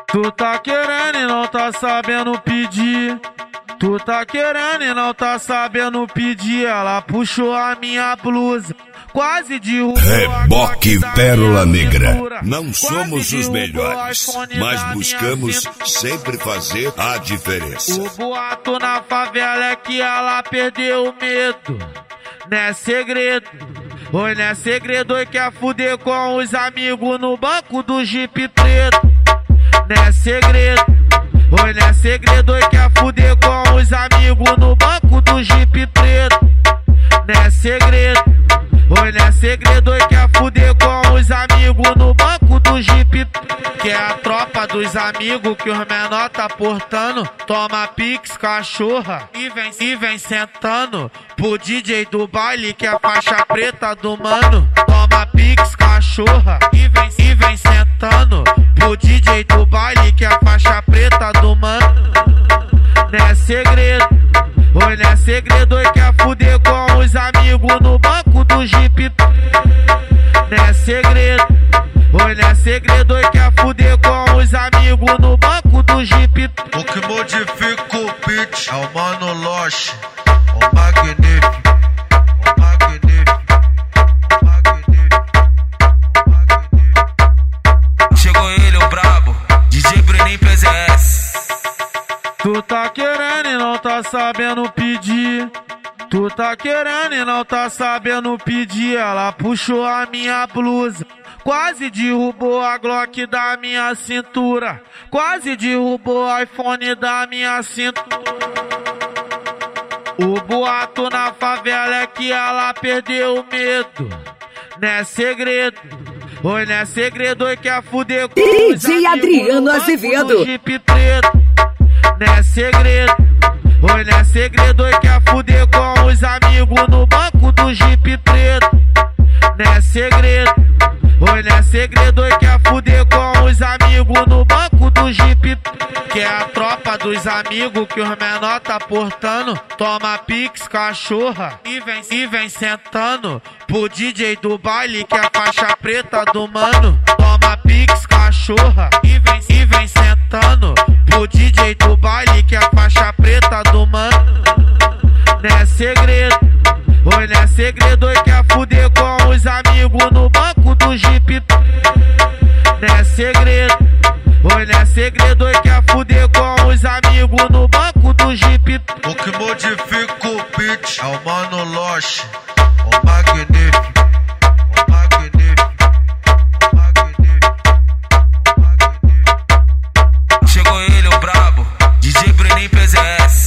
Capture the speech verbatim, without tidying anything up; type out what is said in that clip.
Tu tá querendo e não tá sabendo pedir. Tu tá querendo e não tá sabendo pedir. Ela puxou a minha blusa, quase derrubou. Reboque Pérola Negra. Cintura. Não somos os melhores, mas buscamos cintura. sempre fazer a diferença. O boato na favela é que ela perdeu o medo. Não é segredo, oi, não é segredo. Oi, quer fuder com os amigos no banco do Jeep preto. Não é segredo, oi, não é segredo. Oi, quer fuder com os amigos no banco do Jeep preto. Não é segredo, oi, não é segredo. Oi, quer fuder com os amigos no banco do Jeep preto. Que é a tropa dos amigos que os menor tá portando. Toma pix, cachorra, e vem, e vem sentando pro D J do baile que é a faixa preta do mano. Toma pix, cachorra, e vem, e vem sentando pro D J do baile que é a faixa preta do mano. Não é segredo, oi, não é segredo. Oi, quer fuder com os amigos no banco do Jeep. Não é segredo, oi, não é segredo. Oi, quer fuder com os amigos no banco do Jeep. O que modifica o beat é o Mano Loche, o magnífico, o magnífico, o magnífico, o magnífico. Chegou ele, o brabo, D J Bruninho P Z S. Tu tá querendo e não tá sabendo pedir. Tu tá querendo e não tá sabendo pedir. Ela puxou a minha blusa, quase derrubou a Glock da minha cintura. Quase derrubou o iPhone da minha cintura. O boato na favela é que ela perdeu o medo. Não é segredo, oi, não é segredo. Oi, quer fuder com D os J Adriano Azevedo. Jeep preto. Não é segredo, oi, não é segredo. Oi, quer fuder com os amigos no banco do Jeep preto. Não é segredo, oi, não é segredo. Oi, quer fuder com os amigos no banco do Jeep. Que é a tropa dos amigos que os menor tá portando. Toma pix, cachorra, e vem, e vem sentando pro D J do baile que é a faixa preta do mano. Toma pix, cachorra, e vem, e vem sentando pro D J do baile que é a faixa preta do mano. Não é segredo, oi, não é segredo. Oi, quer fuder com os amigos no banco do Jeep. Não é segredo, oi, não é segredo. Oi, quer fuder com os amigos no banco do Jeep. O que modifica o beat é o Mano Loche, o magnífico, o magnífico, o magnífico, o magnífico. Chegou ele, o brabo, D J Bruninho P Z S.